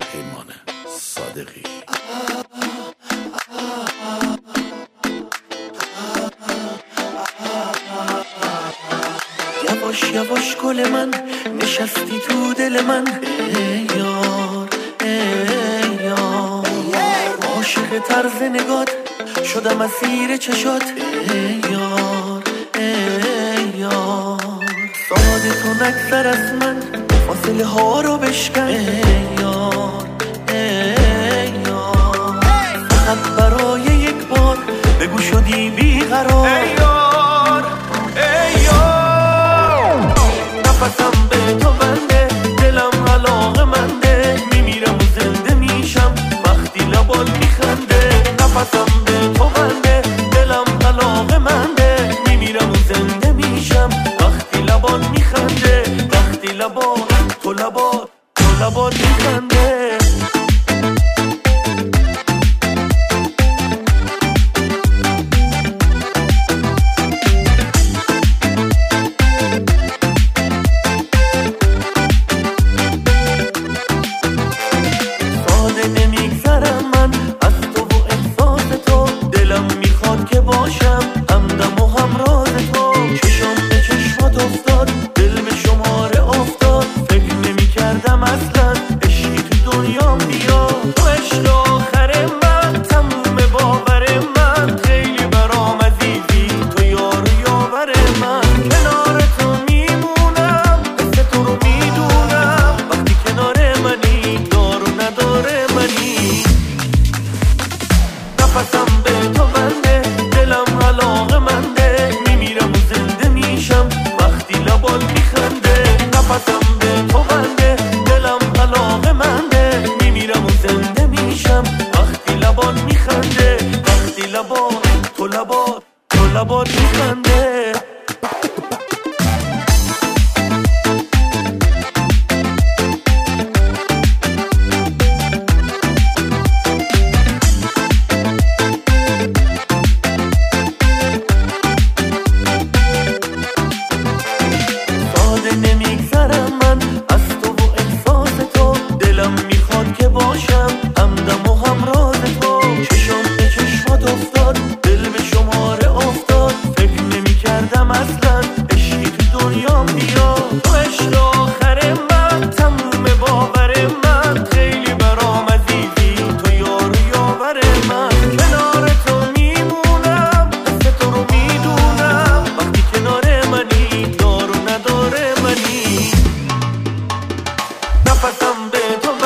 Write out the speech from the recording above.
پیمان صادقی. یواش یواش گل من نشستی تو دل من، ای یار ای یار، عاشق طرز نگات شدم اسیر چشات، ای یار ای یار، ساده تو نگذر از من فاصله ها رو بشکن، ای یار ای یار، فقط برای یک بار بگو شدی بیقرار، ای یار ای یار، نفسم به تو بنده، دلم علاقه‌منده، میمیرم و زنده میشم وقتی لبات میخنده، نفسم به تو بنده، دلم علاقه‌منده، میمیرم و زنده میشم وقتی لبات میخنده، وقتی لبات تو لبات میخنده. باشم همدم و همراز تو، چشم به چشمات افتاد، دل به شماره افتاد، فکر نمی کردم اصلا عشقی تو دنیام بیاد، تو عشق آخر من، تموم باور من، خیلی برام عزیزی تو یار و یاور من، کنار تو میمونم حس تو رو میدونم، وقتی کنار منی دار و نداره منی، نفسم به تو بنده، دلم علاقه‌منده، میمیرم و زنده میشم وقتی لبات میخنده، نفسم به تو بنده، دلم علاقه‌منده، میمیرم و زنده میشم وقتی لبات میخنده، وقتی تو لبات میخنده. نمیگذرم من از تو و احساس تو، دلم میخواد که باشم همدم و همراز تو، چشم به چشمات افتاد، دل به شماره افتاد، فکر نمیکردم اصلا عشقی تو دنیام بیاد، تو عشق آخر من، تموم باور من، خیلی برام عزیزی تو یار و یاور من، کنار تو میمونم حس تو رو میدونم، وقتی کنار منی دار و نداره منی، نفسم به تو